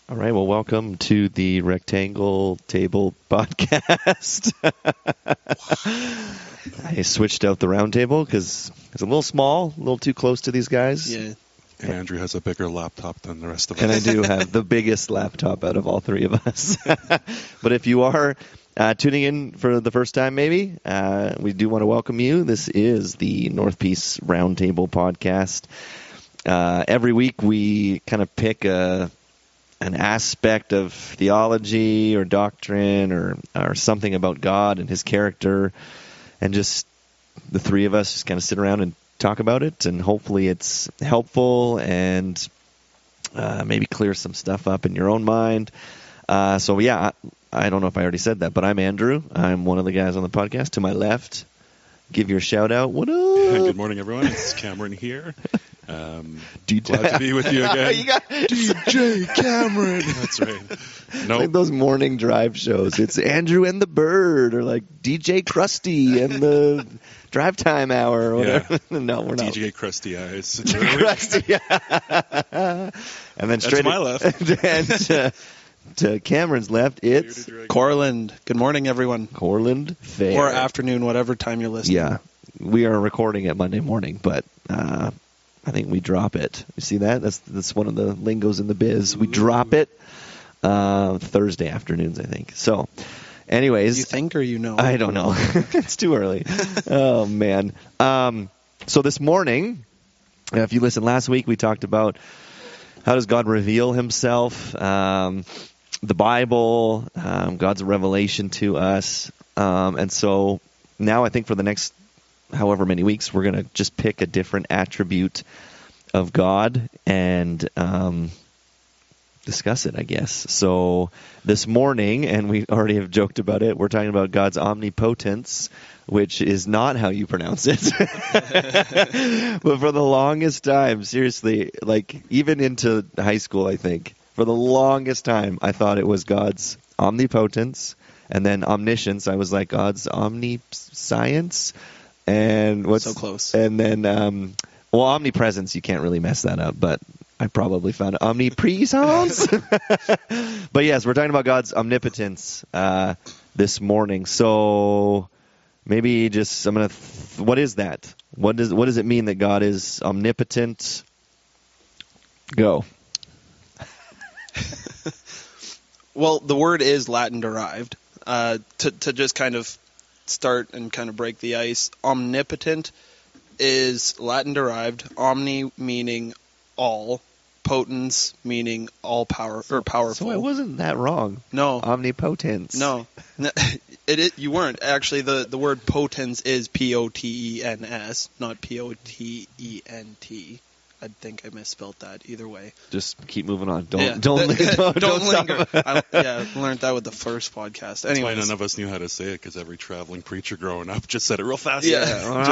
All right, well, welcome to the Rectangle Table Podcast. I switched out the round table because it's a little small, a little too close to these guys. Yeah. And Andrew has a bigger laptop than the rest of us. And I do have the biggest laptop out of all three of us. But if you are tuning in for the first time, maybe, we do want to welcome you. This is the North Peace Roundtable Podcast. Every week we kind of pick an aspect of theology or doctrine or something about God and his character, and just the three of us just kind of sit around and talk about it, and hopefully it's helpful and maybe clear some stuff up in your own mind. So yeah, I don't know if I already said that, but I'm Andrew. I'm one of the guys on the podcast. To my left, give your shout out. What up? Good morning, everyone. It's Cameron here. Glad to be with you again. You got DJ Cameron. That's right. Like those morning drive shows. It's Andrew and the Bird, or like DJ Krusty and the Drive Time Hour, or whatever. Yeah. No, we're not. DJ Krusty Eyes. Krusty, yeah. And then straight to my left. And to Cameron's left, it's Corland. Good morning, everyone. Corland Fair. Or afternoon, whatever time you're listening. Yeah. We are recording it Monday morning, but I think we drop it. You see that? That's one of the lingos in the biz. We drop it Thursday afternoons, I think. So, anyways. You think or you know? I don't know. It's too early. Oh, man. So this morning, if you listened last week, we talked about how does God reveal himself, the Bible, God's revelation to us. And so now I think for the next however many weeks, we're going to just pick a different attribute of God and discuss it, I guess. So this morning, and we already have joked about it, we're talking about God's omnipotence, which is not how you pronounce it. But for the longest time, seriously, like even into high school, I think, for the longest time, I thought it was God's omnipotence, and then omniscience. I was like, God's omniscience. And what's so close? And then, omnipresence, you can't really mess that up, but I probably found omnipresence. But yes, we're talking about God's omnipotence this morning. So maybe just what is that? What does it mean that God is omnipotent? Go. Well, the word is Latin derived. To just kind of start and kind of break the ice, omnipotent is Latin derived, omni meaning all, potens meaning all power or powerful. So it wasn't that wrong. No. Omnipotence. No. You weren't. Actually, the word potens is P-O-T-E-N-S, not P-O-T-E-N-T. I think I misspelled that. Either way. Just keep moving on. Don't linger. I learned that with the first podcast. That's why Anyways. none of us knew how to say it, because every traveling preacher growing up just said it real fast. Yeah.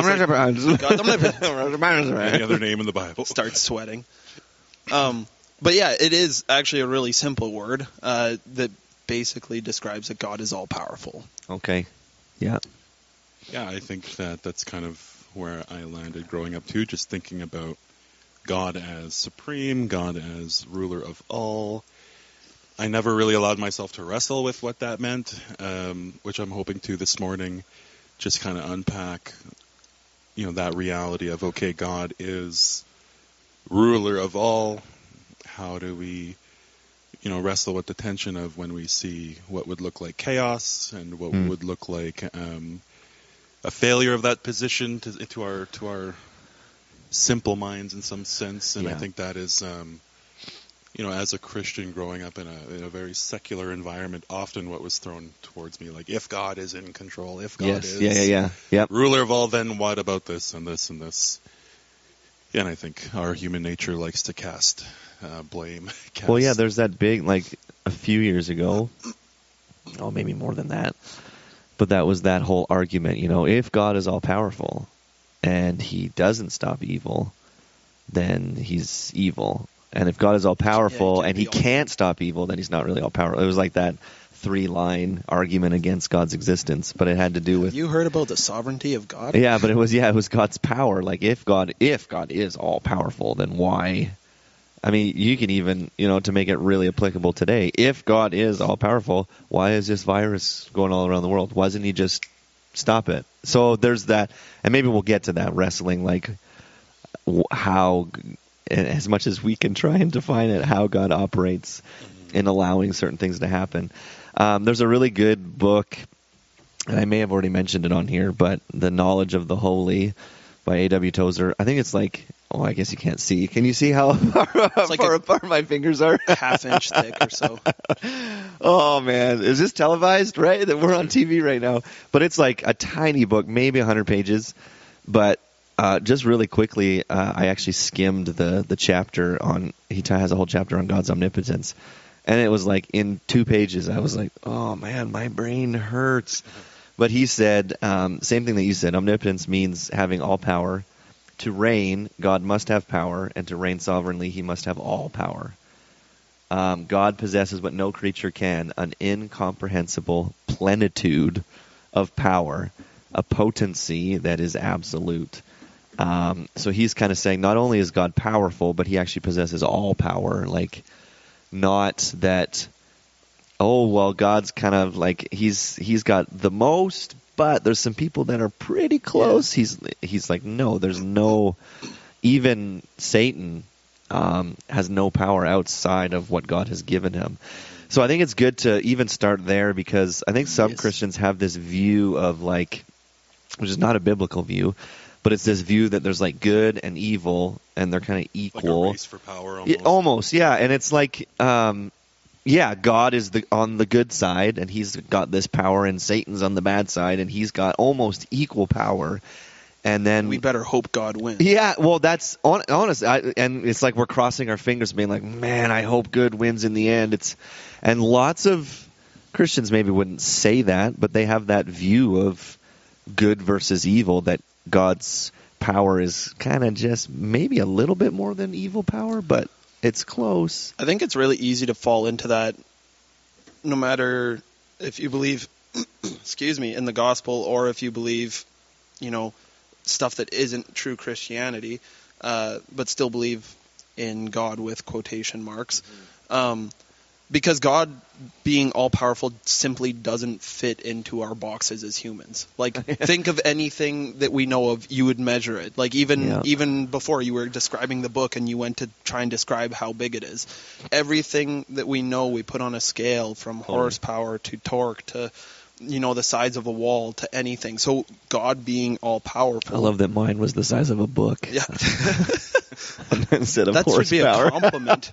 Any other name in the Bible. Start sweating. But yeah, it is actually a really simple word that basically describes that God is all powerful. Okay. Yeah. Yeah, I think that's kind of where I landed growing up too, just thinking about God as supreme, God as ruler of all. I never really allowed myself to wrestle with what that meant, which I'm hoping to this morning, just kind of unpack, that reality of, okay, God is ruler of all. How do we, wrestle with the tension of when we see what would look like chaos and what would look like a failure of that position to our simple minds in some sense. And I think that is, as a Christian growing up in a very secular environment, often what was thrown towards me, like, if God is in control, if God is ruler of all, then what about this and this and this? Yeah, and I think our human nature likes to cast blame. Well, yeah, there's that big, like, a few years ago, maybe more than that, but that was that whole argument, if God is all-powerful and he doesn't stop evil, then he's evil. And if God is all-powerful and he can't stop evil, then he's not really all-powerful. It was like that three-line argument against God's existence, but it had to do with... You heard about the sovereignty of God? Yeah, but it was God's power. Like, if God is all-powerful, then why I mean, you can even, to make it really applicable today, if God is all-powerful, why is this virus going all around the world? Why doesn't he just stop it? So there's that, and maybe we'll get to that, wrestling, like how, as much as we can try and define it, how God operates in allowing certain things to happen. There's a really good book, and I may have already mentioned it on here, but The Knowledge of the Holy by A.W. Tozer. I think it's like, I guess you can't see. Can you see how far apart my fingers are? Half-inch thick or so. Oh, man. Is this televised, right? That we're on TV right now. But it's like a tiny book, maybe 100 pages. But just really quickly, I actually skimmed the chapter on, he has a whole chapter on God's omnipotence. And it was like in 2 pages, I was like, oh, man, my brain hurts. But he said, same thing that you said, omnipotence means having all power. To reign, God must have power, and to reign sovereignly, he must have all power. God possesses what no creature can, an incomprehensible plenitude of power, a potency that is absolute. So he's kind of saying not only is God powerful, but he actually possesses all power. Like, not that, God's kind of like, he's got the most, but there's some people that are pretty close. Yeah. He's like, no, there's no, even Satan has no power outside of what God has given him. So I think it's good to even start there, because I think some Christians have this view of like, which is not a biblical view, but it's this view that there's like good and evil and they're kind of equal. Like a race for power almost. Almost, yeah. And it's like, God is on the good side, and he's got this power, and Satan's on the bad side, and he's got almost equal power. And then we better hope God wins. Yeah, well, that's honest, and it's like we're crossing our fingers, being like, "Man, I hope good wins in the end." And lots of Christians maybe wouldn't say that, but they have that view of good versus evil, that God's power is kind of just maybe a little bit more than evil power, but it's close. I think it's really easy to fall into that, no matter if you believe, in the gospel, or if you believe, stuff that isn't true Christianity, but still believe in God with quotation marks. Because God being all-powerful simply doesn't fit into our boxes as humans. Like, think of anything that we know of, you would measure it. Like, even before you were describing the book and you went to try and describe how big it is. Everything that we know, we put on a scale, from horsepower to torque to, the size of a wall to anything. So God being all-powerful. I love that mine was the size of a book. Yeah. Instead of that horsepower. Should be a compliment.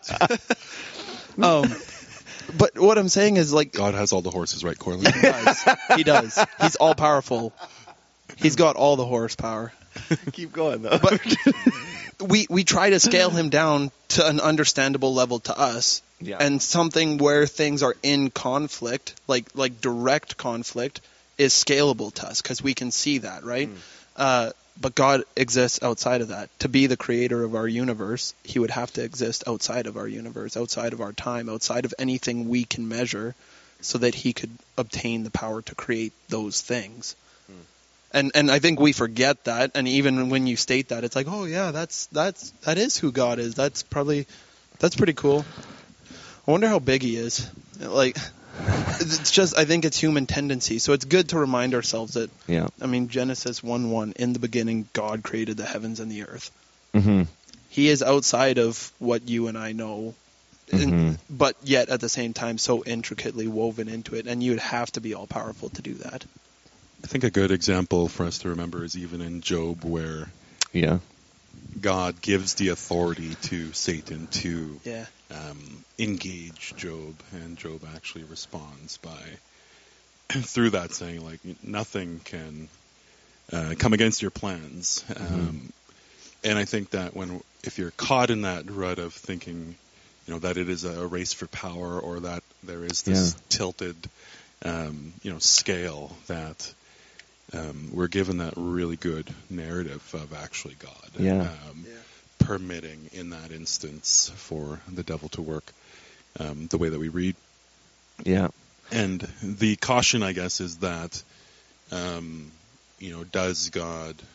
But what I'm saying is, like, God has all the horses, right, Corley? He does. He's all powerful. He's got all the horsepower. Keep going, though. But we try to scale him down to an understandable level to us, and something where things are in conflict, like direct conflict, is scalable to us because we can see that, right? But God exists outside of that. To be the creator of our universe, he would have to exist outside of our universe, outside of our time, outside of anything we can measure, so that he could obtain the power to create those things. And I think we forget that, and even when you state that, it's like, oh yeah, that is who God is. That's pretty cool. I wonder how big he is. Like, it's just, I think it's human tendency. So it's good to remind ourselves that, Genesis 1:1, in the beginning, God created the heavens and the earth. Mm-hmm. He is outside of what you and I know, but yet at the same time so intricately woven into it, and you'd have to be all-powerful to do that. I think a good example for us to remember is even in Job, where God gives the authority to Satan to engage Job, and Job actually responds by, through that, saying, like, nothing can come against your plans. And I think that if you're caught in that rut of thinking, that it is a race for power, or that there is this tilted, scale, that we're given that really good narrative of actually God permitting in that instance for the devil to work the way that we read. Yeah. And the caution, I guess, is that, does God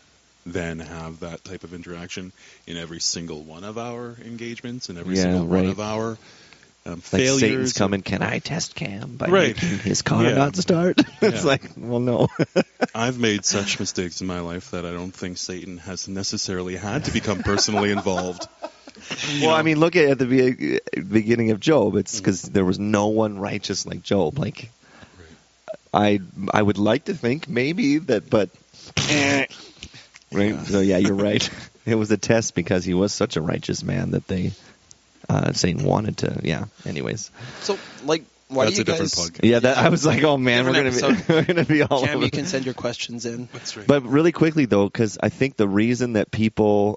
then have that type of interaction in every single one of our engagements, in every Yeah, single right. one of our Like failures. Satan's coming, can I test Cam by Right. making his car Yeah. not start? It's Yeah. like, well, no. I've made such mistakes in my life that I don't think Satan has necessarily had to become personally involved. Well, I mean, look at the beginning of Job. It's because there was no one righteous like Job. Like, I would like to think maybe that, but right. Yeah. So yeah, you're right. It was a test because he was such a righteous man that they Satan wanted to. Yeah. Anyways. So, like, why That's do you a different guys? podcast. Yeah, that I was like, oh man, we're Different gonna be we're gonna be all Cam, over. you can send your questions in. That's right. But really quickly though, because I think the reason that people,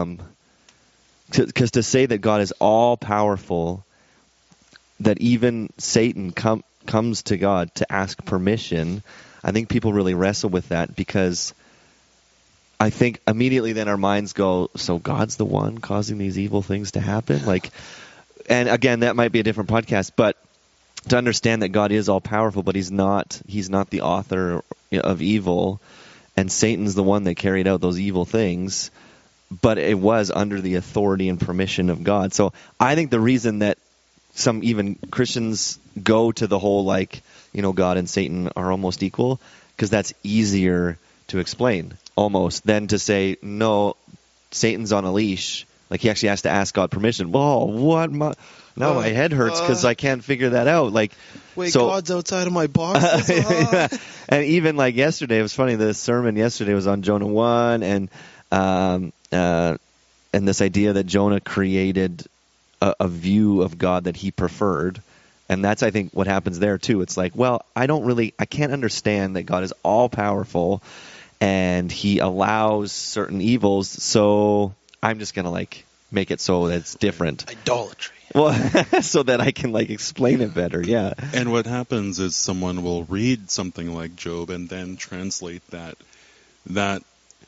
because to say that God is all powerful, that even Satan comes to God to ask permission, I think people really wrestle with that because I think immediately then our minds go, so God's the one causing these evil things to happen? Like, and again, that might be a different podcast, but to understand that God is all powerful, but he's not the author of evil, and Satan's the one that carried out those evil things, but it was under the authority and permission of God. So I think the reason that some even Christians go to the whole, like, God and Satan are almost equal, because that's easier to explain almost than to say, no, Satan's on a leash. Like, he actually has to ask God permission. Whoa, what? Now my head hurts because I can't figure that out. Like, Wait, so, God's outside of my box. yeah. And even like yesterday, it was funny. The sermon yesterday was on Jonah 1, and this idea that Jonah created a view of God that he preferred. And that's, I think, what happens there too. It's like, well, I can't understand that God is all powerful and he allows certain evils, so I'm just going to like make it so that it's different. Idolatry. Well, so that I can like explain it better. Yeah. And what happens is someone will read something like Job and then translate that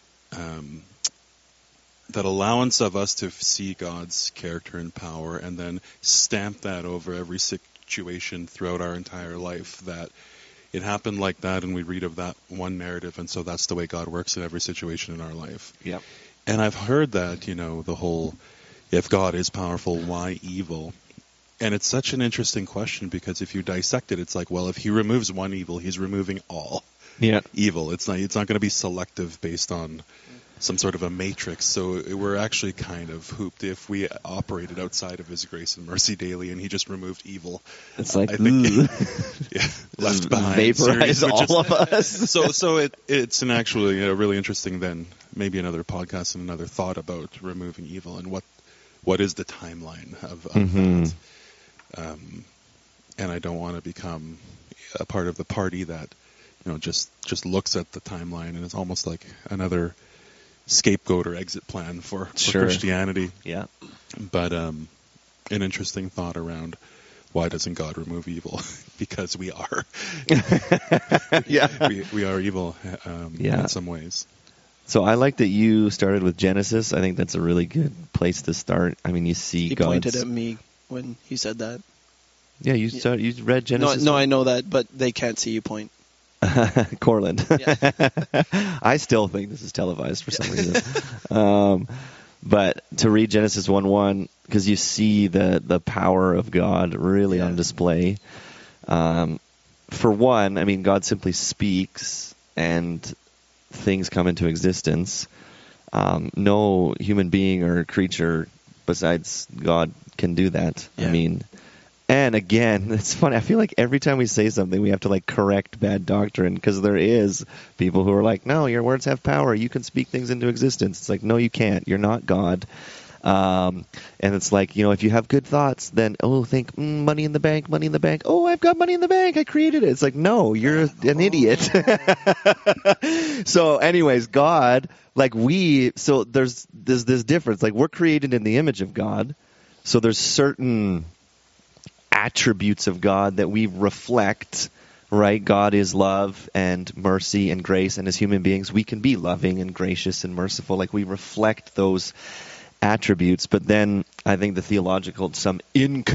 allowance of us to see God's character and power, and then stamp that over every situation throughout our entire life, that it happened like that, and we read of that one narrative, and so that's the way God works in every situation in our life. Yep. And I've heard that, the whole, if God is powerful, why evil? And it's such an interesting question, because if you dissect it, it's like, well, if he removes one evil, he's removing all evil. It's not going to be selective based on some sort of a matrix. So we're actually kind of hooped if we operated outside of his grace and mercy daily, and he just removed evil. It's like, I think left behind vaporize series, all of us. So it's an actually really interesting, then maybe another podcast and another thought about removing evil and what is the timeline of that. And I don't want to become a part of the party that just looks at the timeline and it's almost like another scapegoat or exit plan for Christianity. Yeah. But an interesting thought around, why doesn't God remove evil? Because we are. Yeah. We are evil in some ways. So I like that you started with Genesis. I think that's a really good place to start. I mean, you see He God's... pointed at me when he said that. Yeah, you read Genesis? No, I know that, but they can't see you point. Corland. Yeah. I still think this is televised for some reason. But to read Genesis 1:1, because you see the power of God really on display. For one, I mean, God simply speaks and things come into existence. No human being or creature besides God can do that. Yeah. I mean... And again, it's funny. I feel like every time we say something, we have to like correct bad doctrine, because there is people who are like, "No, your words have power. You can speak things into existence." It's like, no, you can't. You're not God. And it's like, if you have good thoughts, then think money in the bank, money in the bank. Oh, I've got money in the bank. I created it. It's like, no, you're an idiot. So, anyways, God, so there's this difference. Like, we're created in the image of God, so there's certain attributes of God that we reflect, right? God is love and mercy and grace, and as human beings we can be loving and gracious and merciful. Like, we reflect those attributes, but then I think the theological, some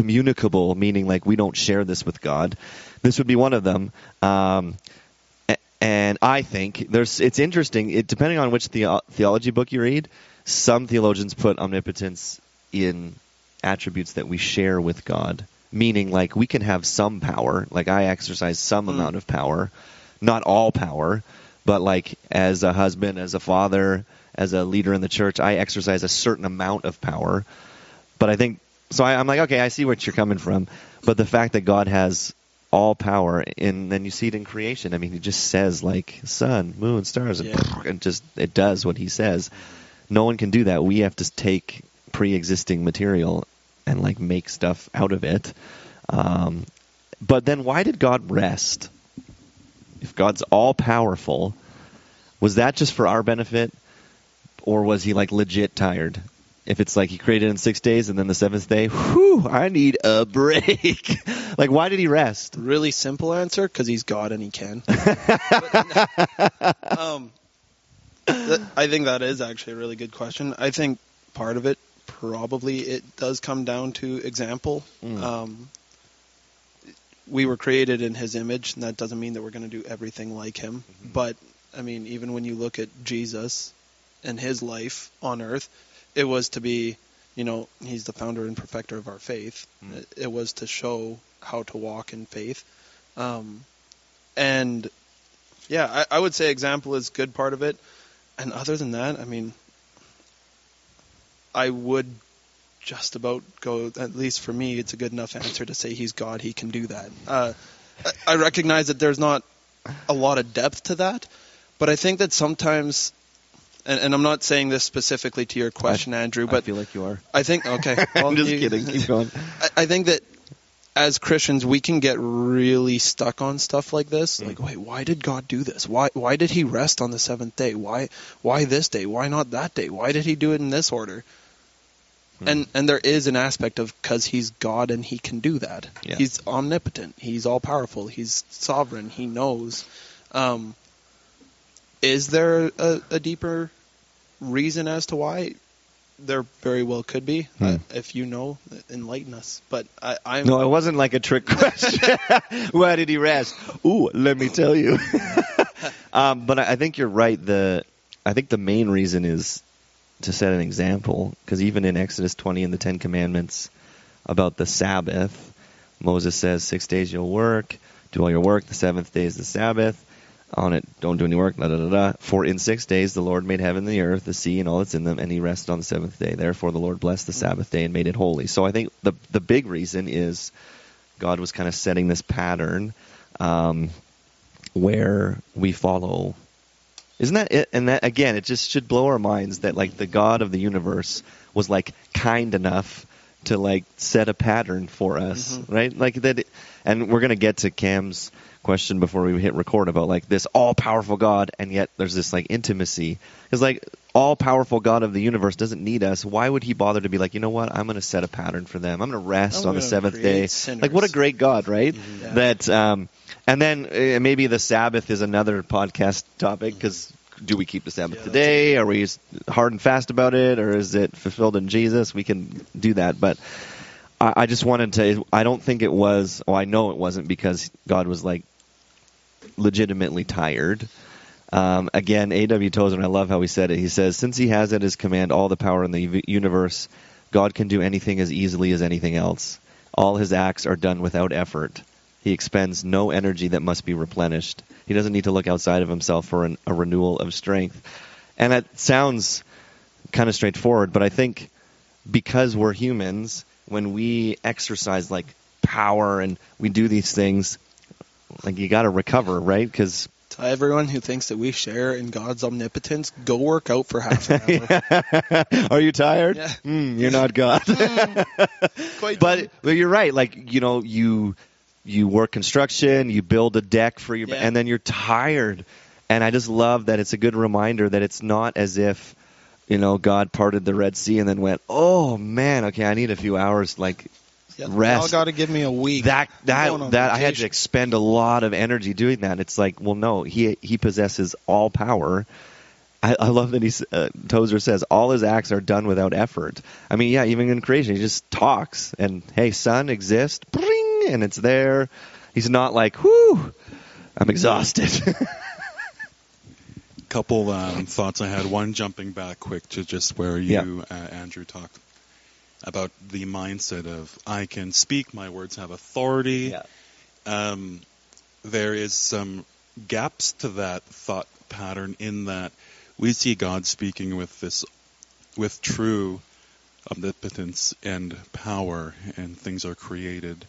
incommunicable, meaning like we don't share this with God. This would be one of them. And I think it's interesting. Depending on which theology book you read, some theologians put omnipotence in attributes that we share with God, meaning like we can have some power. Like I exercise some amount of power, not all power, but like as a husband, as a father, as a leader in the church, I exercise a certain amount of power. But I think so. I'm like, okay, I see what you're coming from. But the fact that God has all power, and then you see it in creation. I mean, he just says like sun, moon, stars, and just it does what he says. No one can do that. We have to take pre-existing material and like make stuff out of it. But then why did God rest? If God's all powerful, was that just for our benefit, or was he like legit tired? If it's like he created in 6 days and then the seventh day, whew, I need a break. Like, why did he rest? Really simple answer, because he's God and he can. I think that is actually a really good question. I think part of it, probably, it does come down to example. We were created in his image, and that doesn't mean that we're going to do everything like him. Mm-hmm. But, I mean, even when you look at Jesus and his life on earth, it was to be, he's the founder and perfecter of our faith. It was to show how to walk in faith. And, yeah, I would say example is a good part of it. And other than that, I mean, I would just about go, at least for me, it's a good enough answer to say he's God, he can do that. I recognize that there's not a lot of depth to that, but I think that sometimes... And I'm not saying this specifically to your question, Andrew, but I feel like you are. I think, okay. Well, I'm just kidding. Keep going. I think that as Christians, we can get really stuck on stuff like this. Like, wait, why did God do this? Why did he rest on the seventh day? Why this day? Why not that day? Why did he do it in this order? And there is an aspect of because he's God and he can do that. Yeah. He's omnipotent. He's all powerful. He's sovereign. He knows. Is there a deeper reason as to why? There very well could be. If you know, enlighten us. But I'm... No, it wasn't like a trick question. Why did he rest? Ooh, let me tell you. But I think you're right. I think the main reason is to set an example. Because even in Exodus 20 and the Ten Commandments about the Sabbath, Moses says 6 days you'll work, do all your work. The seventh day is the Sabbath. On it, don't do any work, For in 6 days the Lord made heaven and the earth, the sea, and all that's in them, and he rested on the seventh day. Therefore the Lord blessed the Sabbath day and made it holy. So I think the big reason is God was kind of setting this pattern where we follow. Isn't that it? And that, again, it just should blow our minds that like the God of the universe was like kind enough to like set a pattern for us, right? Like that, and we're gonna get to Cam's question before we hit record about like this all-powerful God, and yet there's this like intimacy. Because like all-powerful God of the universe doesn't need us. Why would he bother to be like, you know what? I'm gonna set a pattern for them. I'm gonna rest on the seventh day. Sinners. Like what a great God, right? Yeah. That, and then maybe the Sabbath is another podcast topic because. Do we keep the Sabbath today? Are we hard and fast about it? Or is it fulfilled in Jesus? We can do that. But I just wanted to, I don't think it was, I know it wasn't because God was like legitimately tired. Again, A.W. Tozer, I love how he said it. He says, since he has at his command all the power in the universe, God can do anything as easily as anything else. All his acts are done without effort. He expends no energy that must be replenished. He doesn't need to look outside of himself for a renewal of strength. And that sounds kind of straightforward, but I think because we're humans, when we exercise like power and we do these things, like you got to recover, right? Because to everyone who thinks that we share in God's omnipotence, go work out for half an hour. Are you tired? Yeah. You're not God. But you're right. Like, you work construction, you build a deck for your, and then you're tired. And I just love that it's a good reminder that it's not as if, God parted the Red Sea and then went, oh man, okay, I need a few hours, like rest. Y'all got to give me a week. That I had to expend a lot of energy doing that. It's like, well, no, he possesses all power. I love that Tozer says all his acts are done without effort. I mean, yeah, even in creation, he just talks and, hey, sun, exist, bring, and it's there. He's not like, whew, I'm exhausted. couple thoughts I had. One, jumping back quick to just where you, Andrew, talked about the mindset of I can speak, my words have authority. Yeah. There is some gaps to that thought pattern in that we see God speaking with true omnipotence and power, and things are created.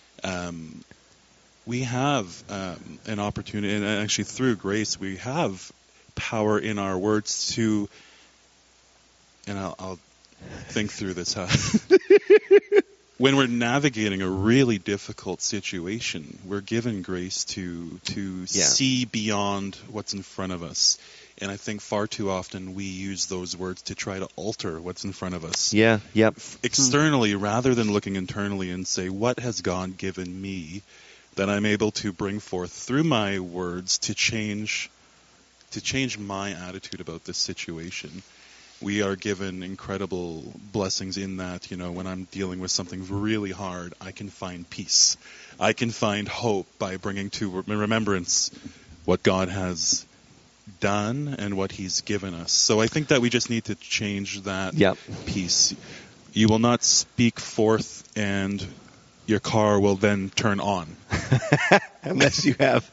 We have an opportunity, and actually through grace, we have power in our words to, and I'll think through this. When we're navigating a really difficult situation, we're given grace to see beyond what's in front of us. And I think far too often we use those words to try to alter what's in front of us. Yeah, yep. Externally, rather than looking internally and say, what has God given me that I'm able to bring forth through my words to change my attitude about this situation. We are given incredible blessings in that, when I'm dealing with something really hard, I can find peace. I can find hope by bringing to remembrance what God has done and what He's given us. So I think that we just need to change that piece. You will not speak forth and your car will then turn on. Unless you have...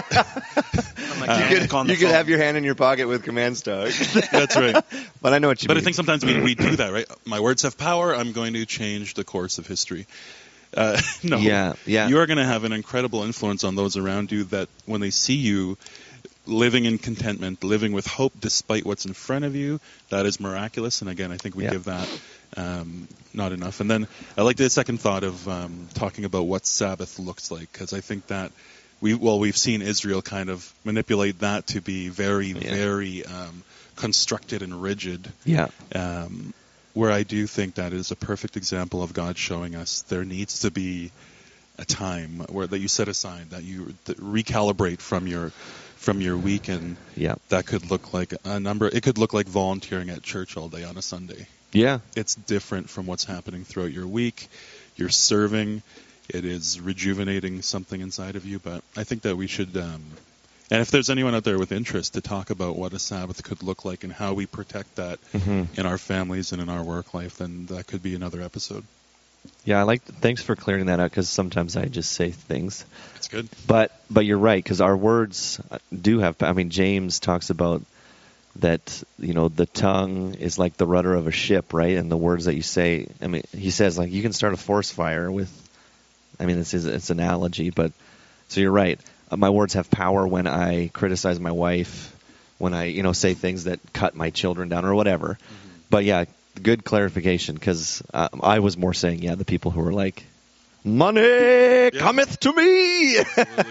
you could have your hand in your pocket with Command Star. That's right. But I know what you mean. But I think sometimes we do that, right? My words have power. I'm going to change the course of history. No. Yeah. You are going to have an incredible influence on those around you that when they see you living in contentment, living with hope despite what's in front of you, that is miraculous. And again, I think we give that not enough. And then I like the second thought of talking about what Sabbath looks like, because I think that we've seen Israel kind of manipulate that to be very, very constructed and rigid. Yeah. Where I do think that is a perfect example of God showing us there needs to be a time that you set aside, that you recalibrate from your week, and that could look like a number. It could look like volunteering at church all day on a Sunday. Yeah. It's different from what's happening throughout your week. You're serving. It is rejuvenating something inside of you. But I think that we should, and if there's anyone out there with interest to talk about what a Sabbath could look like and how we protect that in our families and in our work life, then that could be another episode. Yeah, thanks for clearing that out, because sometimes I just say things. It's good. But you're right, because our words do have, James talks about that, the tongue is like the rudder of a ship, right? And the words that you say, he says, you can start a forest fire with, it's an analogy, but, so you're right. My words have power when I criticize my wife, when I, say things that cut my children down or whatever. Mm-hmm. But yeah, good clarification, because I was more saying, the people who were like, money cometh to me.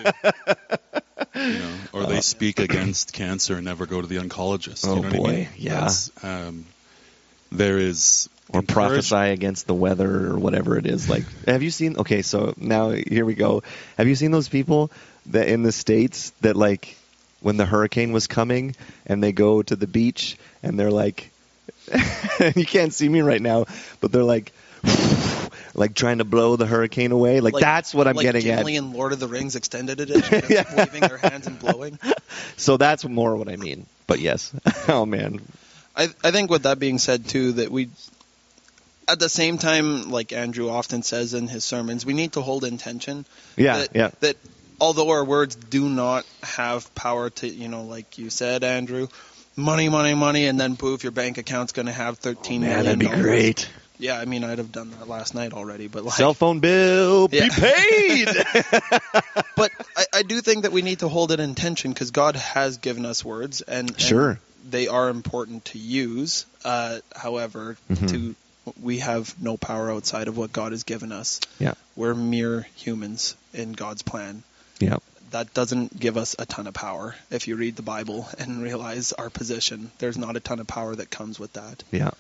Or they speak against cancer and never go to the oncologist. Oh, you know boy. what I mean? Yeah. There is... Or prophesy against the weather or whatever it is. Have you seen... Okay, so now here we go. Have you seen those people that in the States that, when the hurricane was coming and they go to the beach and they're like... you can't see me right now, but they're like trying to blow the hurricane away. That's what I'm getting Gimli at. Like in Lord of the Rings Extended Edition, waving their hands and blowing. So that's more what I mean. But yes. Oh, man. I think with that being said, too, that we, at the same time, like Andrew often says in his sermons, we need to hold intention. That although our words do not have power to, like you said, Andrew, money, money, money, and then poof, your bank account's going to have $13 million. That'd be great. Yeah, I'd have done that last night already. But cell phone bill, be paid! But I do think that we need to hold it in tension, because God has given us words, and sure, they are important to use. However, we have no power outside of what God has given us. Yeah. We're mere humans in God's plan. Yeah. That doesn't give us a ton of power. If you read the Bible and realize our position, there's not a ton of power that comes with that. Yeah.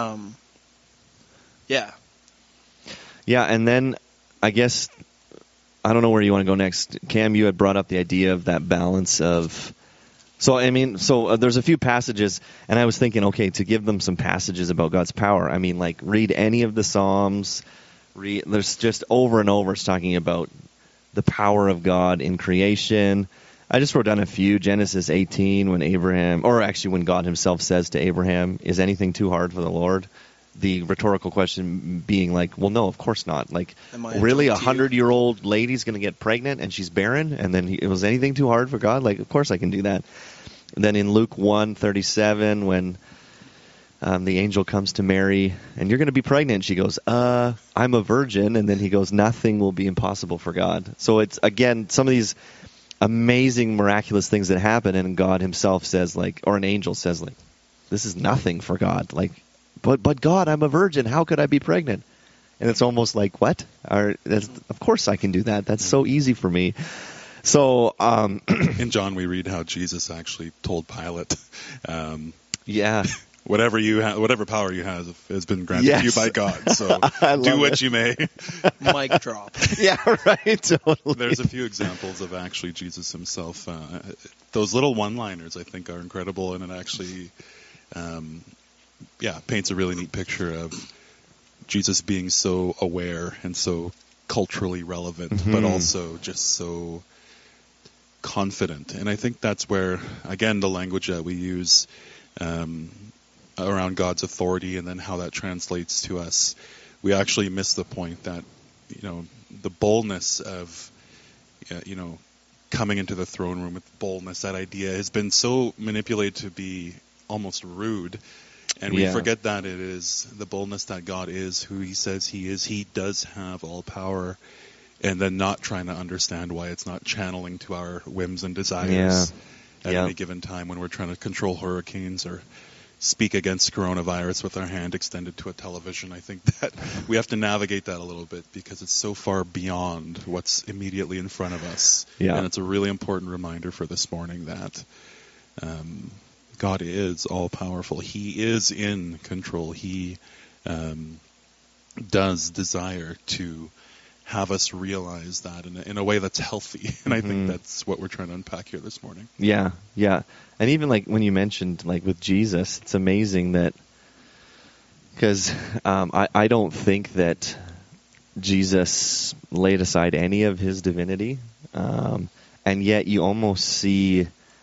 Yeah. Yeah, and then I guess, I don't know where you want to go next. Cam, you had brought up the idea of that balance of... So, there's a few passages, and I was thinking, okay, to give them some passages about God's power, read any of the Psalms. There's just over and over it's talking about the power of God in creation. I just wrote down a few. Genesis 18, when God himself says to Abraham, is anything too hard for the Lord? The rhetorical question being like, well, no, of course not. Like, really, a 100-year-old lady's going to get pregnant and she's barren? And then was anything too hard for God? Like, of course I can do that. And then in Luke 1:37, when the angel comes to Mary, and you're going to be pregnant, she goes, I'm a virgin. And then he goes, nothing will be impossible for God. So it's, again, some of these amazing, miraculous things that happen, and God himself says, like, or an angel says, like, this is nothing for God. Like, but God, I'm a virgin. How could I be pregnant? And it's almost like, what? Of course I can do that. That's so easy for me. So in John, we read how Jesus actually told Pilate, yeah, whatever power you have has been granted to you by God. So do what you may. Mic drop. Yeah, right. Totally. There's a few examples of actually Jesus himself. Those little one-liners, I think, are incredible, and it actually, paints a really neat picture of Jesus being so aware and so culturally relevant, but also just so confident. And I think that's where, again, the language that we use around God's authority and then how that translates to us, we actually miss the point that, the boldness of, coming into the throne room with boldness, that idea has been so manipulated to be almost rude. And we forget that it is the boldness that God is, who he says he is. He does have all power. And then not trying to understand why it's not channeling to our whims and desires at any given time when we're trying to control hurricanes or speak against coronavirus with our hand extended to a television. I think that we have to navigate that a little bit because it's so far beyond what's immediately in front of us. Yeah. And it's a really important reminder for this morning that God is all-powerful. He is in control. He does desire to have us realize that in a way that's healthy. And I think that's what we're trying to unpack here this morning. Yeah, yeah. And even like when you mentioned like with Jesus, it's amazing that, because I don't think that Jesus laid aside any of his divinity. And yet you almost see,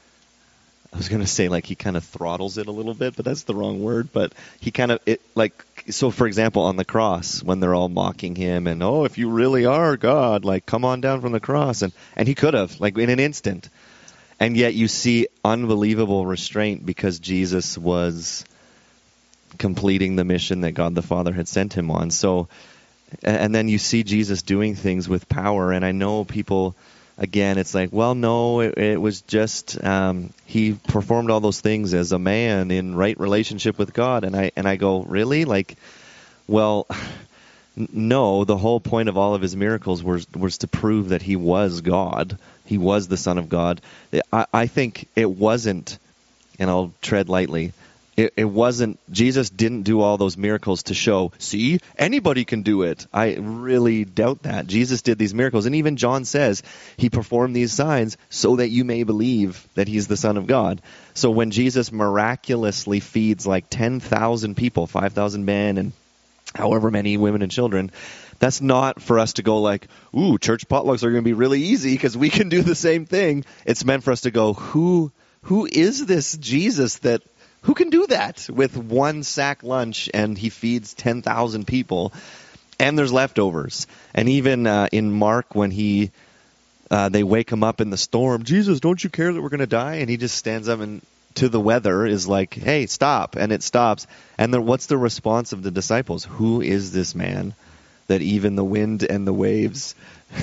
I was going to say like he kind of throttles it a little bit, but that's the wrong word. But he kind of, so for example, on the cross, when they're all mocking him and, oh, if you really are God, like come on down from the cross. And he could have, like in an instant. And yet you see unbelievable restraint because Jesus was completing the mission that God the Father had sent him on. So, and then you see Jesus doing things with power. And I know people, again, it's like, well, no, it was just he performed all those things as a man in right relationship with God, and I go, really? Like, well, no. The whole point of all of his miracles was to prove that he was God. He was the Son of God. I think it wasn't, and I'll tread lightly. It wasn't, Jesus didn't do all those miracles to show, see, anybody can do it. I really doubt that. Jesus did these miracles. And even John says he performed these signs so that you may believe that he's the Son of God. So when Jesus miraculously feeds like 10,000 people, 5,000 men and however many women and children, that's not for us to go like, ooh, church potlucks are going to be really easy because we can do the same thing. It's meant for us to go, who is this Jesus that, who can do that with one sack lunch and he feeds 10,000 people and there's leftovers? And even in Mark when they wake him up in the storm, Jesus, don't you care that we're going to die? And he just stands up and to the weather is like, hey, stop. And it stops. And then what's the response of the disciples? Who is this man that even the wind and the waves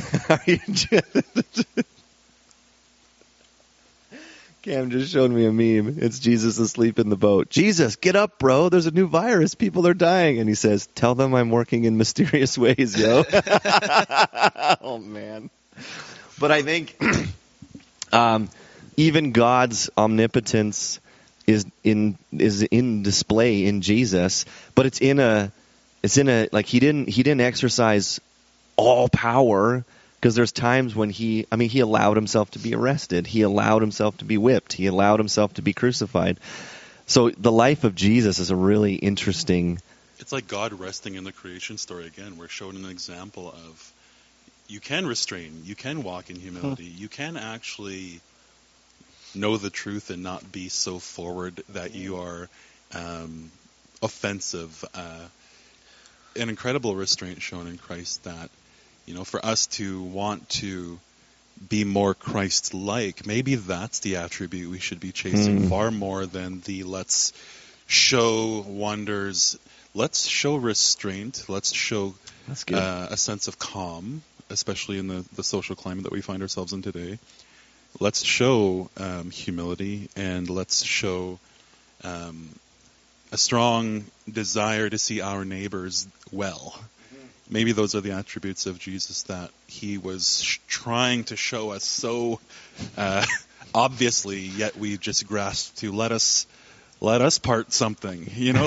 Cam just showed me a meme. It's Jesus asleep in the boat. Jesus, get up, bro. There's a new virus. People are dying. And he says, tell them I'm working in mysterious ways, yo. Oh, man. But I think even God's omnipotence is in display in Jesus, but it's in a like he didn't exercise all power. Because there's times when he allowed himself to be arrested. He allowed himself to be whipped. He allowed himself to be crucified. So the life of Jesus is a really interesting... It's like God resting in the creation story again. We're shown an example of you can restrain, you can walk in humility, you can actually know the truth and not be so forward that you are offensive. An incredible restraint shown in Christ that, for us to want to be more Christ-like, maybe that's the attribute we should be chasing far more than the let's show wonders. Let's show restraint. Let's show a sense of calm, especially in the social climate that we find ourselves in today. Let's show humility, and let's show a strong desire to see our neighbors well. Maybe those are the attributes of Jesus that he was trying to show us so obviously, yet we just grasped to let us part something,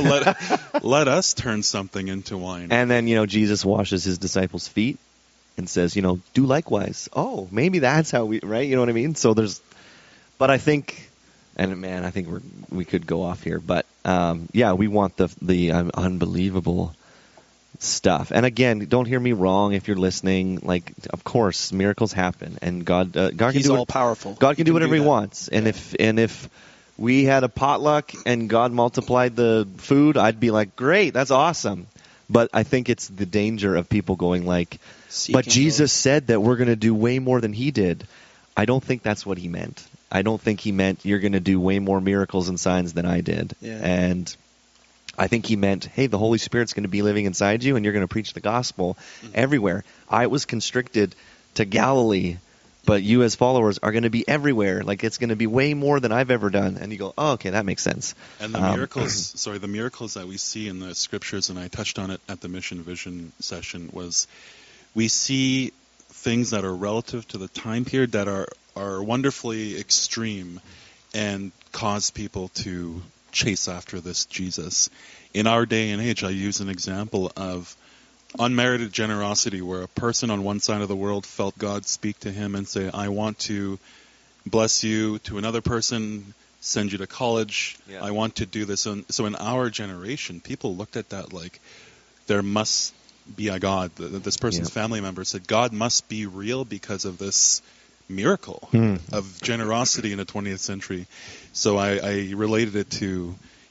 let us turn something into wine. And then, Jesus washes his disciples' feet and says, do likewise. Oh, maybe that's how we, right? You know what I mean? So but I think, and man, I think we could go off here, but we want the unbelievable stuff. And again, don't hear me wrong if you're listening. Like, of course, miracles happen, and God can He's do all powerful. God can do whatever he wants. And if we had a potluck and God multiplied the food, I'd be like, great, that's awesome. But I think it's the danger of people going like, but Jesus said that we're going to do way more than he did. I don't think that's what he meant. I don't think he meant you're going to do way more miracles and signs than I did. Yeah. And I think he meant, hey, the Holy Spirit's going to be living inside you and you're going to preach the gospel everywhere. I was constricted to Galilee, but you as followers are going to be everywhere. Like, it's going to be way more than I've ever done. And you go, oh, okay, that makes sense. And the miracles that we see in the scriptures, and I touched on it at the Mission Vision session, was we see things that are relative to the time period that are wonderfully extreme and cause people to chase after this Jesus. In our day and age, I use an example of unmerited generosity where a person on one side of the world felt God speak to him and say, I want to bless you, to another person, send you to college. Yeah. I want to do this. And so in our generation, people looked at that like there must be a God. This person's family member said, God must be real because of this miracle of generosity in the 20th century. So I related it to,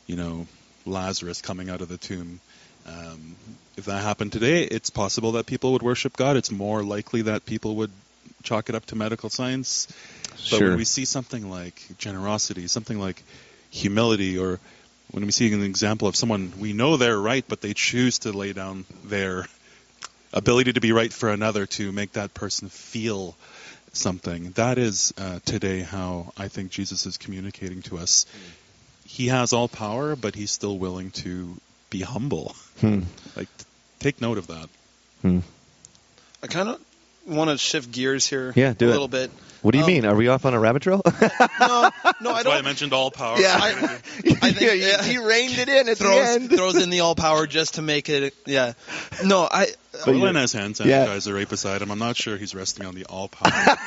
Lazarus coming out of the tomb. If that happened today, it's possible that people would worship God. It's more likely that people would chalk it up to medical science. But when we see something like generosity, something like humility, or when we see an example of someone, we know they're right, but they choose to lay down their ability to be right for another to make that person feel something. That is today how I think Jesus is communicating to us. He has all power, but he's still willing to be humble. Like, take note of that. I kind of want to shift gears here a little bit. What do you mean? Are we off on a rabbit trail? No, I That's don't. why I mentioned all power. Yeah. I think he reined it in at the end. Throws in the all power just to make it. Yeah. No, Glenn has hand sanitizer right beside him. I'm not sure he's resting on the all power.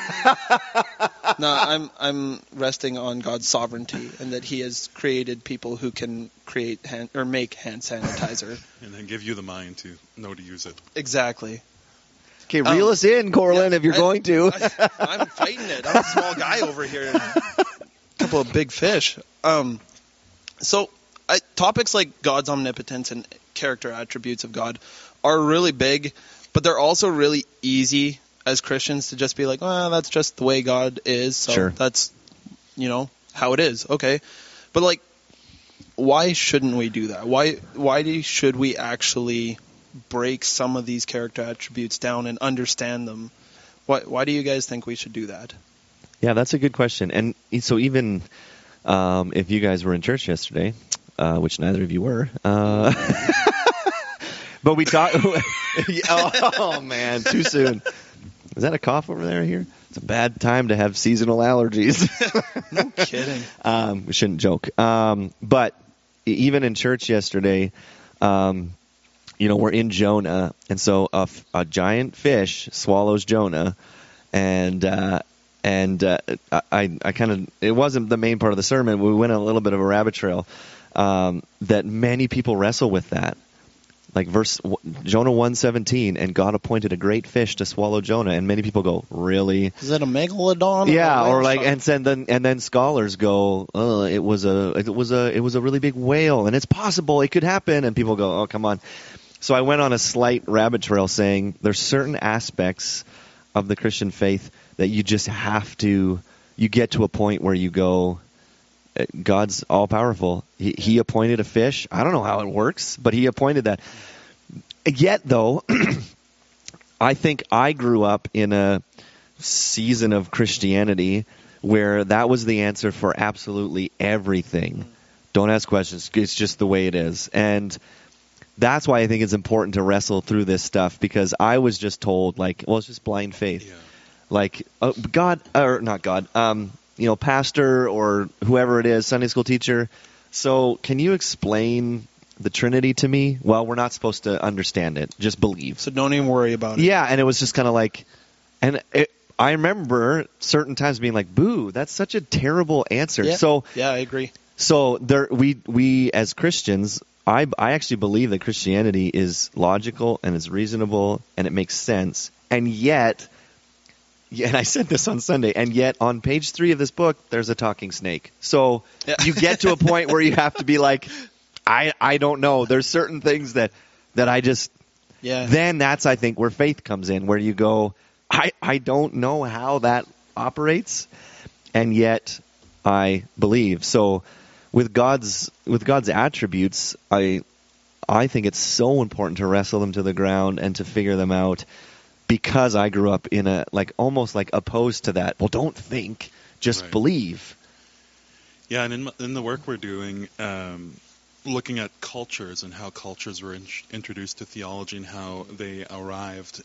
No, I'm resting on God's sovereignty and that He has created people who can create make hand sanitizer, and then give you the mind to know to use it. Exactly. Okay, reel us in, Corlin, if you're going to. I'm fighting it. I'm a small guy over here. A couple of big fish. So topics like God's omnipotence and character attributes of God are really big, but they're also really easy as Christians to just be like, well, that's just the way God is. So that's, how it is. Okay. But why shouldn't we do that? Why should we actually break some of these character attributes down and understand them? Why do you guys think we should do that? Yeah, that's a good question. And so even if you guys were in church yesterday, which neither of you were, but we talked. Oh man, too soon. Is that a cough over there? Here, it's a bad time to have seasonal allergies. No kidding. We shouldn't joke. But even in church yesterday, we're in Jonah, and so a giant fish swallows Jonah, and I kind of, it wasn't the main part of the sermon. We went on a little bit of a rabbit trail that many people wrestle with that. like Jonah 1:17, and God appointed a great fish to swallow Jonah, and many people go, really? Is it a megalodon? Yeah, or or a like, shark? and then scholars go, it was a really big whale, and it's possible it could happen, and people go, oh, come on. So I went on a slight rabbit trail saying there's certain aspects of the Christian faith that you just have to, you get to a point where you go, God's all powerful. He appointed a fish. I don't know how it works, but he appointed that. Yet, though, I think I grew up in a season of Christianity where that was the answer for absolutely everything. Don't ask questions. It's just the way it is. And that's why I think it's important to wrestle through this stuff, because I was just told, like, well, it's just blind faith. Yeah. Like, God, or not God, pastor or whoever it is, Sunday school teacher. So can you explain the Trinity to me? Well, we're not supposed to understand it. Just believe. So don't even worry about it. Yeah, and it was just kind of like, I remember certain times being like, boo, that's such a terrible answer. Yeah. So Yeah, I agree. So we as Christians, I actually believe that Christianity is logical and it's reasonable and it makes sense. And yet, and I said this on Sunday, and yet on page 3 of this book, there's a talking snake. So you get to a point where you have to be like, I don't know. There's certain things that I just, then that's, I think, where faith comes in, where you go, I don't know how that operates, and yet I believe. So with God's attributes, I think it's so important to wrestle them to the ground and to figure them out, because I grew up in a, like, almost like opposed to that. Well, don't think, just Right. believe. Yeah, and in the work we're doing, looking at cultures and how cultures were introduced to theology and how they arrived,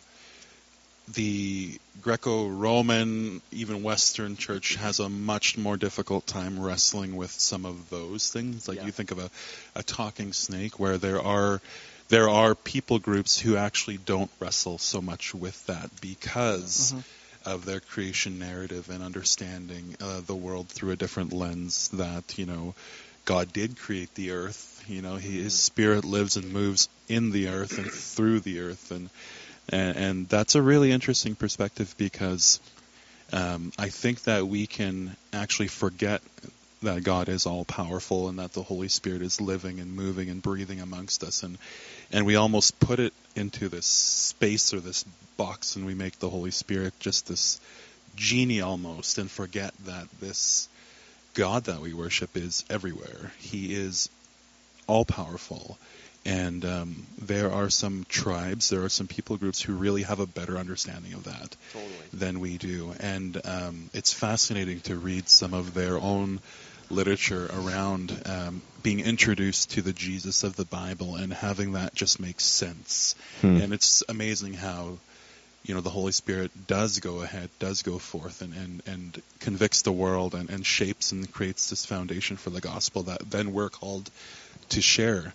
the Greco-Roman, even Western church has a much more difficult time wrestling with some of those things. Like you think of a talking snake, where there are people groups who actually don't wrestle so much with that because of their creation narrative and understanding the world through a different lens, that, God did create the earth. His spirit lives and moves in the earth and through the earth, and that's a really interesting perspective, because I think that we can actually forget that God is all powerful and that the Holy Spirit is living and moving and breathing amongst us, and we almost put it into this space or this box, and we make the Holy Spirit just this genie almost, and forget that this God that we worship is everywhere. He is all powerful. And there are some tribes, there are some people groups who really have a better understanding of that than we do. And it's fascinating to read some of their own literature around being introduced to the Jesus of the Bible and having that just make sense. And it's amazing how, the Holy Spirit does go ahead, does go forth and convicts the world and shapes and creates this foundation for the gospel that then we're called to share.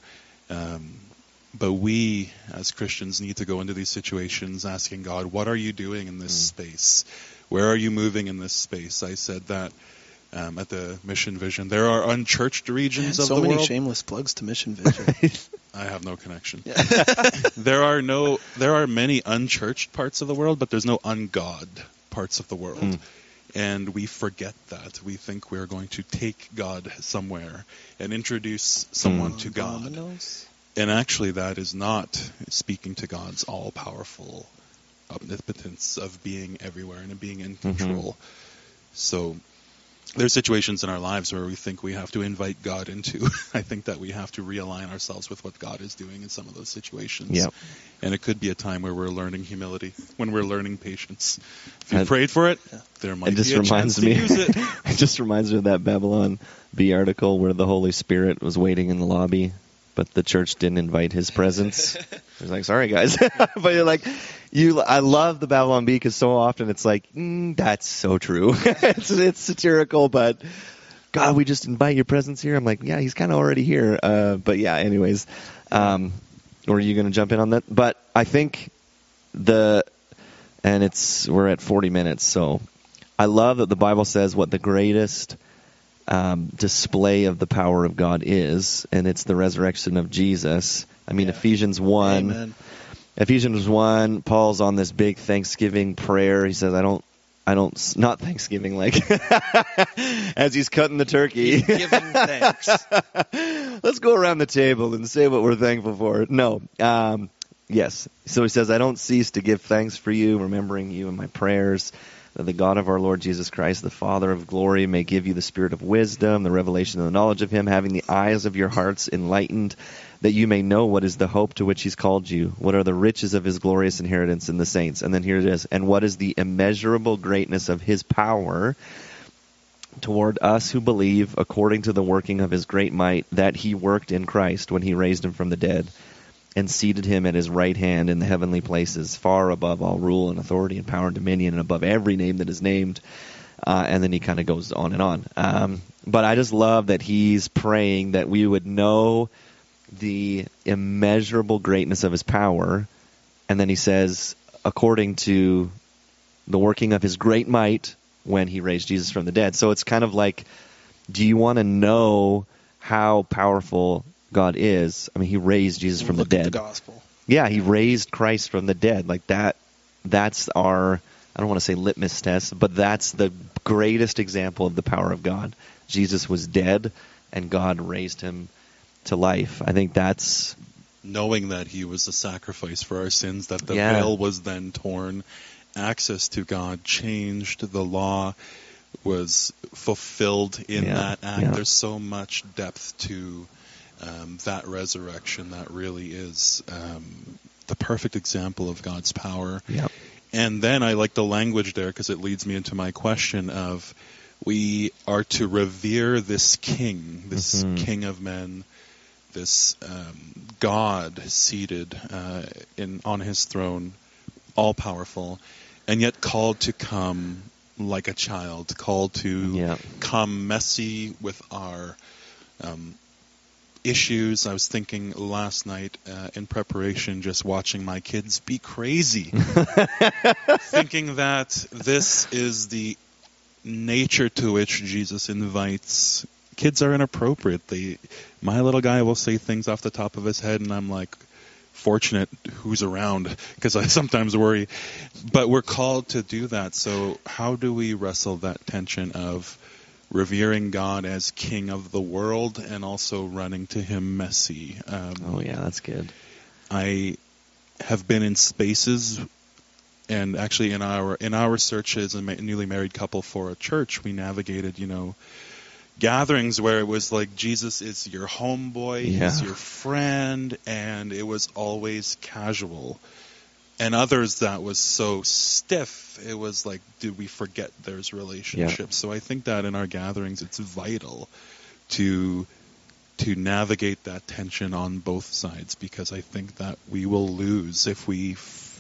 But we, as Christians, need to go into these situations asking God, what are you doing in this space? Where are you moving in this space? I said that at the Mission Vision. There are unchurched regions of the world. So many shameless plugs to Mission Vision. I have no connection. There are many unchurched parts of the world, but there's no ungod parts of the world. And we forget that. We think we're going to take God somewhere and introduce someone to God. Dominoes? And actually that is not speaking to God's all-powerful omnipotence of being everywhere and of being in control. So there's situations in our lives where we think we have to invite God into. I think that we have to realign ourselves with what God is doing in some of those situations. Yep. And it could be a time where we're learning humility, when we're learning patience. If you prayed for it, there might be a chance to use it. It just reminds me of that Babylon Bee article where the Holy Spirit was waiting in the lobby, but the church didn't invite his presence. It's like, sorry guys. But you're like, I love the Babylon Bee, because so often it's like, that's so true. it's satirical, but God, we just invite your presence here. I'm like, yeah, he's kind of already here. But yeah, anyways, or are you going to jump in on that? But I think we're at 40 minutes. So I love that the Bible says what the greatest display of the power of God is, and it's the resurrection of Jesus. I mean, Yeah. Ephesians 1. Amen. Ephesians 1, Paul's on this big Thanksgiving prayer. He says, not Thanksgiving, like, as he's cutting the turkey. He's giving thanks. Let's go around the table and say what we're thankful for. No. Yes. So he says, I don't cease to give thanks for you, remembering you in my prayers, that the God of our Lord Jesus Christ, the Father of glory, may give you the spirit of wisdom, the revelation of the knowledge of him, having the eyes of your hearts enlightened, that you may know what is the hope to which he's called you, what are the riches of his glorious inheritance in the saints. And then here it is. And what is the immeasurable greatness of his power toward us who believe, according to the working of his great might, that he worked in Christ when he raised him from the dead and seated him at his right hand in the heavenly places, far above all rule and authority and power and dominion, and above every name that is named. And then he kind of goes on and on. But I just love that he's praying that we would know the immeasurable greatness of his power. And then he says, according to the working of his great might when he raised Jesus from the dead. So it's kind of like, do you want to know how powerful God is? I mean, he raised Jesus from the dead. Look at the gospel. Yeah, he raised Christ from the dead. Like that's our, I don't want to say litmus test, but that's the greatest example of the power of God. Jesus was dead, and God raised him to life. I think that's... Knowing that he was the sacrifice for our sins, that the Yeah. veil was then torn, access to God changed, the law was fulfilled in Yeah, that act. yeah. There's so much depth to that resurrection that really is the perfect example of God's power. Yep. And then I like the language there because it leads me into my question of we are to revere this king, this king of men, this God seated on his throne, all-powerful, and yet called to come like a child, called to come messy with our issues. I was thinking last night in preparation, just watching my kids be crazy, thinking that this is the nature to which Jesus invites. Kids are inappropriate. My little guy will say things off the top of his head, and I'm like, fortunate who's around, because I sometimes worry. But we're called to do that. So how do we wrestle that tension of revering God as King of the world and also running to him messy? Oh yeah, that's good. I have been in spaces, and actually in our search as a newly married couple for a church, we navigated, gatherings where it was like Jesus is your homeboy, he's your friend, and it was always casual. And others that was so stiff, it was like, did we forget there's relationships? So I think that in our gatherings, it's vital to navigate that tension on both sides, because I think that we will lose if we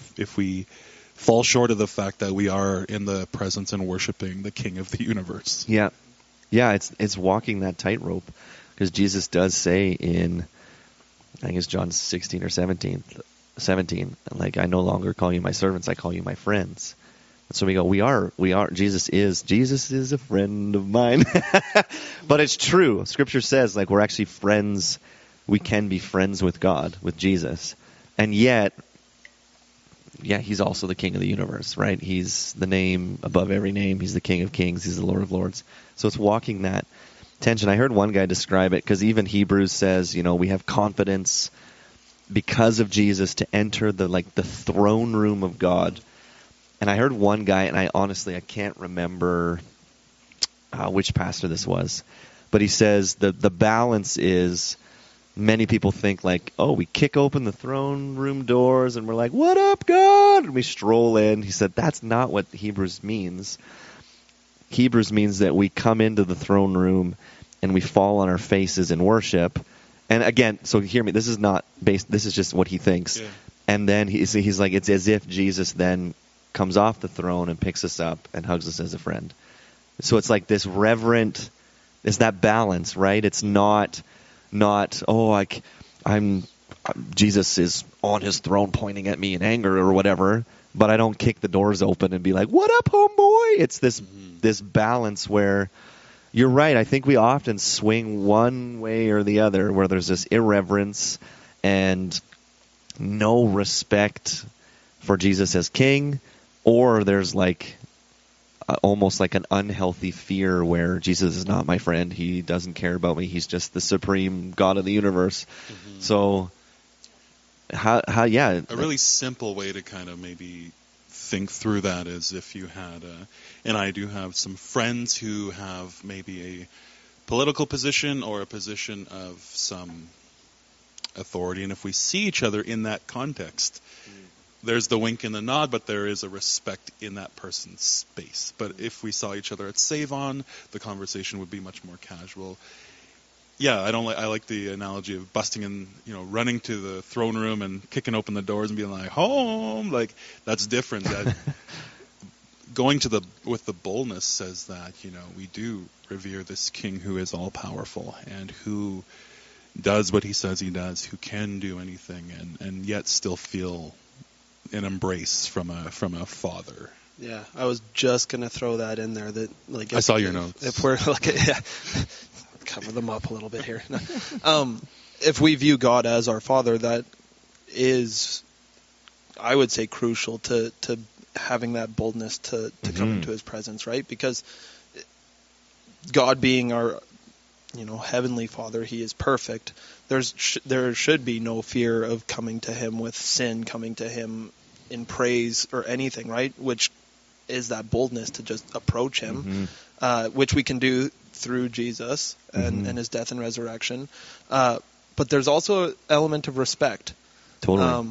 fall short of the fact that we are in the presence and worshiping the King of the universe. Yeah. Yeah, it's walking that tightrope, because Jesus does say in, I think it's John 16 or 17, like, I no longer call you my servants, I call you my friends. And so we go, Jesus is a friend of mine. But it's true. Scripture says, like, we're actually friends. We can be friends with God, with Jesus. And yet, he's also the King of the universe, right? He's the name above every name. He's the King of kings. He's the Lord of lords. So it's walking that tension. I heard one guy describe it, because even Hebrews says, we have confidence because of Jesus to enter the throne room of God. And I heard one guy, and I can't remember which pastor this was, but he says the balance is, many people think like, oh, we kick open the throne room doors and we're like, what up, God? And we stroll in. He said that's not what Hebrews means. Hebrews means that we come into the throne room and we fall on our faces in worship. And again, so hear me, this is not based, this is just what he thinks. Yeah. And then he's like, it's as if Jesus then comes off the throne and picks us up and hugs us as a friend. So it's like this reverent, it's that balance, right? It's not Jesus is on his throne pointing at me in anger or whatever, but I don't kick the doors open and be like, what up, homeboy? It's this balance where, you're right, I think we often swing one way or the other, where there's this irreverence and no respect for Jesus as king, or there's like almost like an unhealthy fear where Jesus is not my friend. He doesn't care about me. He's just the supreme God of the universe. Mm-hmm. So, a really simple way to kind of maybe think through that is if you had, and I do have some friends who have maybe a political position or a position of some authority, and if we see each other in that context, there's the wink and the nod, but there is a respect in that person's space. But if we saw each other at Save-On, the conversation would be much more casual. Yeah, I like the analogy of busting in, running to the throne room and kicking open the doors and being like, home! Like, that's different. That going with the boldness says that, we do revere this king who is all-powerful and who does what he says he does, who can do anything, and yet still feel an embrace from a father. Yeah, I was just gonna throw that in there. That I saw your notes. If we're cover them up a little bit here. If we view God as our Father, that is, I would say, crucial to having that boldness to come into His presence, right? Because God being our Heavenly Father, He is perfect. There should be no fear of coming to Him with sin, coming to Him in praise or anything, right? Which is that boldness to just approach Him, which we can do through Jesus and His death and resurrection. But there's also an element of respect. Totally.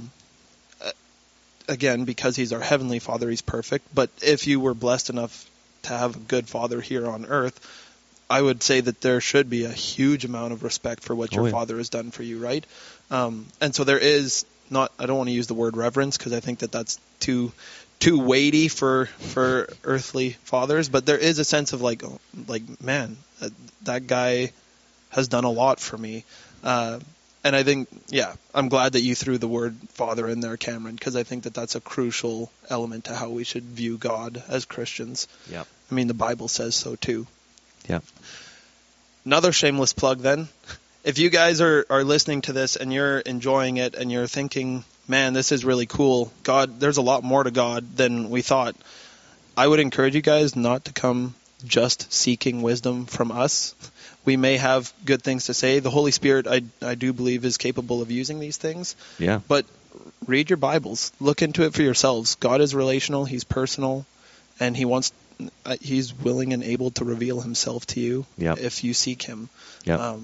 Again, because He's our Heavenly Father, He's perfect. But if you were blessed enough to have a good Father here on earth, I would say that there should be a huge amount of respect for what your Father has done for you, right? And so there is not, I don't want to use the word reverence because I think that that's too weighty for earthly fathers, but there is a sense of man, that guy has done a lot for me. And I think, I'm glad that you threw the word Father in there, Cameron, because I think that that's a crucial element to how we should view God as Christians. Yeah. I mean, the Bible says so too. Yeah. Another shameless plug then. If you guys are listening to this and you're enjoying it and you're thinking, man, this is really cool, God, there's a lot more to God than we thought, I would encourage you guys not to come just seeking wisdom from us. We may have good things to say. The Holy Spirit, I do believe, is capable of using these things. Yeah. But read your Bibles. Look into it for yourselves. God is relational. He's personal. And He's willing and able to reveal Himself to you if you seek Him. Yep.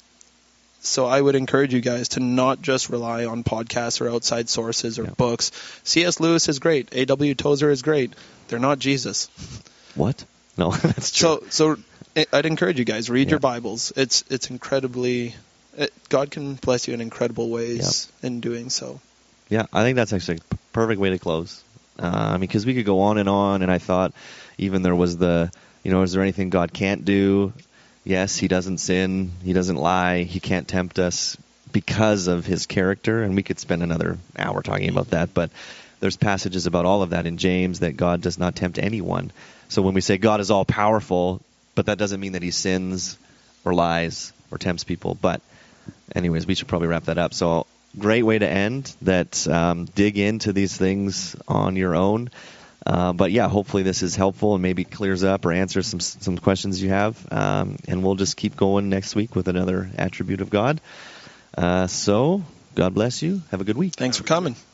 So I would encourage you guys to not just rely on podcasts or outside sources or books. C.S. Lewis is great. A.W. Tozer is great. They're not Jesus. What? No, that's true. So I'd encourage you guys, read your Bibles. It's incredibly, God can bless you in incredible ways in doing so. Yeah, I think that's actually a perfect way to close. Because we could go on, and I thought even there was is there anything God can't do? Yes, He doesn't sin, He doesn't lie, He can't tempt us because of His character, and we could spend another hour talking about that, but there's passages about all of that in James that God does not tempt anyone. So when we say God is all-powerful, but that doesn't mean that He sins or lies or tempts people. But anyways, we should probably wrap that up. So great way to end that. Dig into these things on your own. But hopefully this is helpful and maybe clears up or answers some questions you have. And we'll just keep going next week with another attribute of God. So God bless you. Have a good week. Thanks for coming.